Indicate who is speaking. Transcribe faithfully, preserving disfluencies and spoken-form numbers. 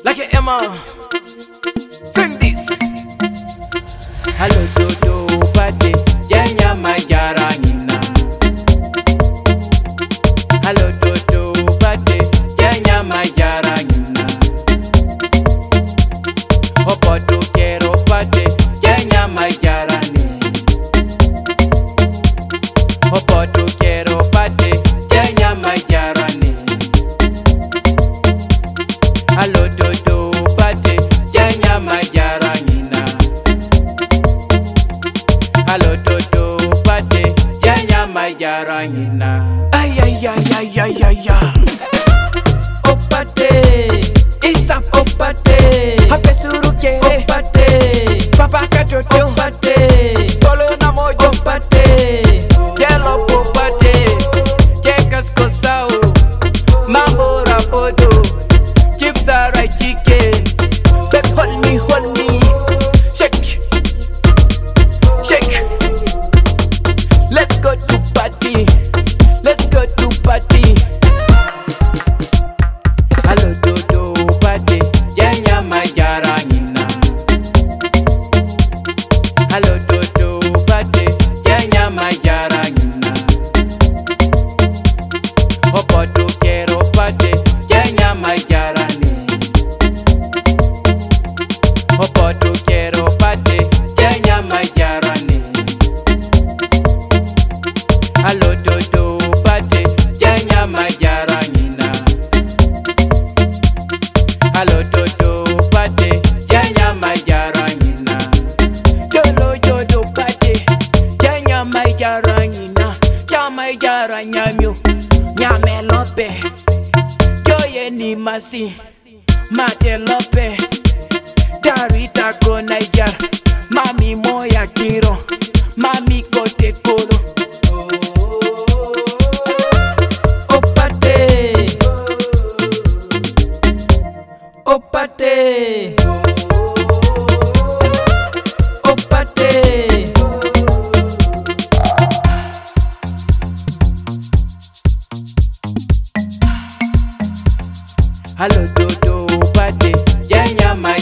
Speaker 1: Like a Emma, sing this.
Speaker 2: Hello Dodo Bade, Janya Majara Nina. Hello Dodo Bade, Janya Majara Nina. Opoto Kero Bade, Janya Majara Nina. Opoto Kero Bade, Janya Majara Nina. Hello Dodo Bade, Janya Majara Nina. Hello Dodo Bade, Janya Majara Nina.
Speaker 1: Ay ay ay ay ay ay ay.
Speaker 2: Opate, Isam Opate,
Speaker 1: Hapesuru kere,
Speaker 2: Opate,
Speaker 1: papa katoto,
Speaker 2: Opate,
Speaker 1: tolo na mojo,
Speaker 2: Opate,
Speaker 1: yellow popate,
Speaker 2: Chekas Kosao, Mambo Rapodo, Chips are right chicken,
Speaker 1: babe hold me, hold me, shake, shake. Let's go to party, let's go to party.
Speaker 2: Hello Dodo Bade, Janya Majara Nina. Hello Dodo Bade, Janya Majara Nina. Opoto Kero Bade, Janya Majara Nina. Opoto Kero Bade, Janya Majara Nina. Hello Dodo Bade, Janya Majara Nina. Hello Dodo Bade, Janya Majara Nina.
Speaker 1: Jolo jodo pate, janya mai jaranyina, jamai jaranyamyo, nyame lope, joye ni masi, mate lope, darita ko Niger, mami moya kiro, mami kote koro. Opate, opate. Opate.
Speaker 2: Hello Dodo Bade, Janya Majara